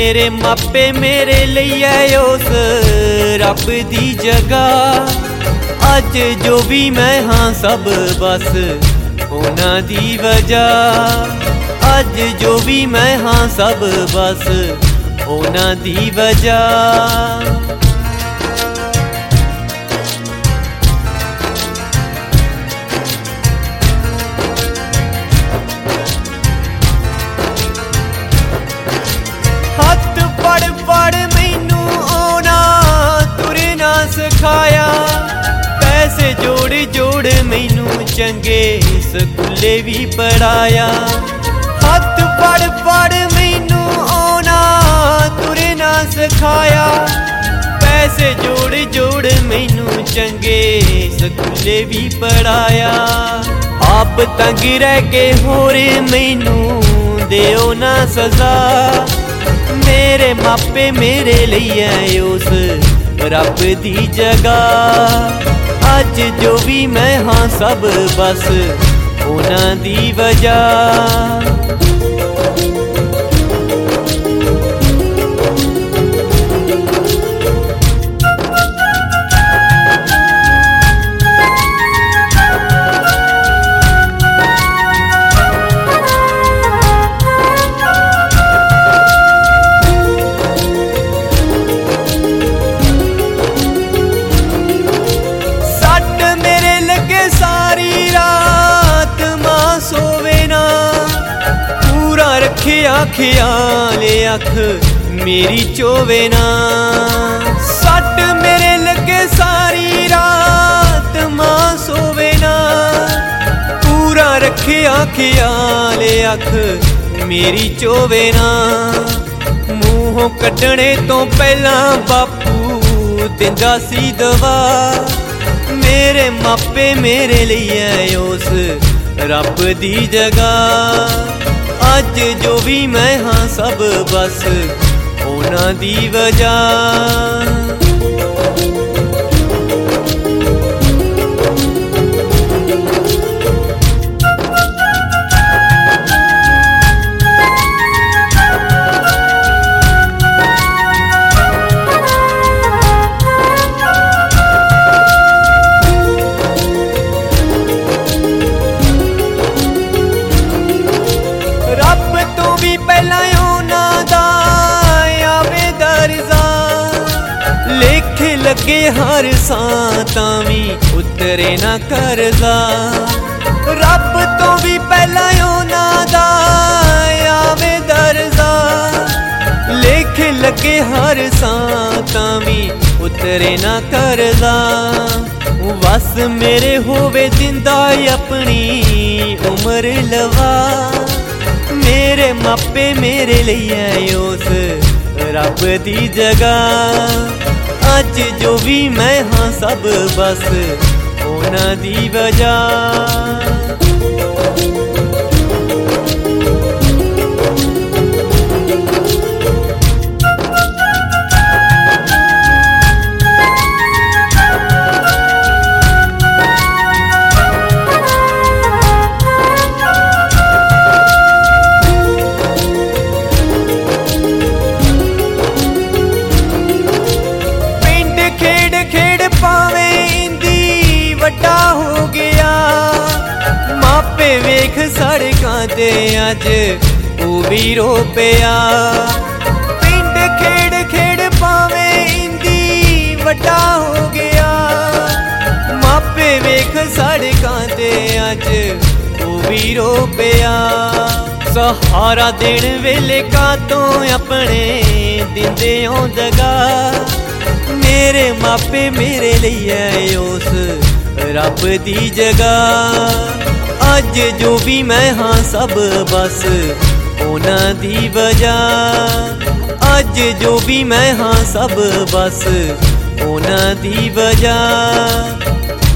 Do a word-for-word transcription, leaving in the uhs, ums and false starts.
मेरे मापे मेरे लिए उस रब दी जगह। अज जो भी मैं हाँ सब बस उन्हां दी वजह। अज जो भी मैं हाँ सब बस उन्हां दी वजह। पढ़ पढ़ मैनू आना तुरना सिखाया। पैसे जोड़ जोड़ मैनू चंगे स्कूले भी पढ़ाया। हथ पढ़ पढ़ मैनू आना तुरना सिखाया। पैसे जोड़ जोड़ मैनू चंगे स्कूले भी पढ़ाया। आप तंग रह के होर मैनू देओ ना सजा। मेरे मापे मेरे लिए उस रब दी जगह। अज जो भी मैं हाँ सब बस उन्हां दी वजह। रखिया ख्याल अख मेरी चोवे ना। सट मेरे लगे सारी रात मां सोवे ना। पूरा रखिया ख्याल अख मेरी चोवे ना। मूहों कड्डणे तो पहला बापू दिंदा सी दवा। मेरे मापे मेरे लिए उस रब दी जगह। अज जो भी मैं हाँ सब बस उन्हां दी वजह। रब तो भी पहला उन्हां दा आवे दर्जा। लेखे लगे हर सां तां भी उतरे ना करजा। रब तो भी पहला उन्हां दा आवे दर्जा। लेखे लगे हर सां तां भी उतरे ना करजा। बस मेरे होवे जिंदा अपनी उम्र लवा। मेरे मापे मेरे लिए उस रब दी जगह। अज जो भी मैं हाँ सब बस उन्हां दी वजह। हो गया मापे वेख सड़कां ते अज ओ भी रो पिया। पिंड खेड़ खेड़ पावे इंदी वड्डा हो गया। मापे वेख सड़कां ते अज ओ भी रो पिया। सहारा देण वेले कातों अपने दिंदे ओ जगह। मेरे मापे मेरे लिए उस रब दी जगह। अज जो भी मैं हाँ सब बस उन्हां दी वजह। अज जो भी मैं हाँ सब बस उन्हां दी वजह।